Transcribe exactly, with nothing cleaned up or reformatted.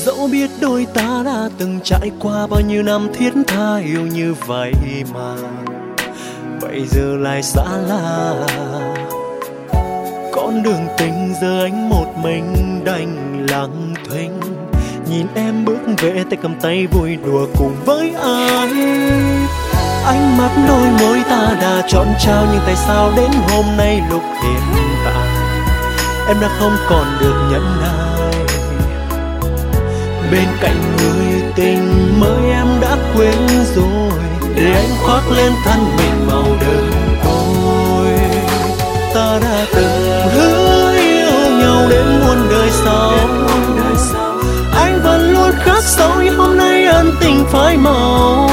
Dẫu biết đôi ta đã từng trải qua bao nhiêu năm thiết tha yêu như vậy mà bây giờ lại xa lạ. Con đường tình giờ anh một mình đành lặng thinh, nhìn em bước về tay cầm tay vui đùa cùng với anh. Ánh mắt đôi môi ta đã chọn trao, nhưng tại sao đến hôm nay lúc hiện tại em đã không còn được nhẫn nại. Bên cạnh người tình mới em đã quên rồi, để anh khoác lên thân mình màu đơn côi. Ta đã từng hứa yêu nhau đến muôn đời sau, anh vẫn luôn khắc sâu, nhưng hôm nay ân tình phai màu.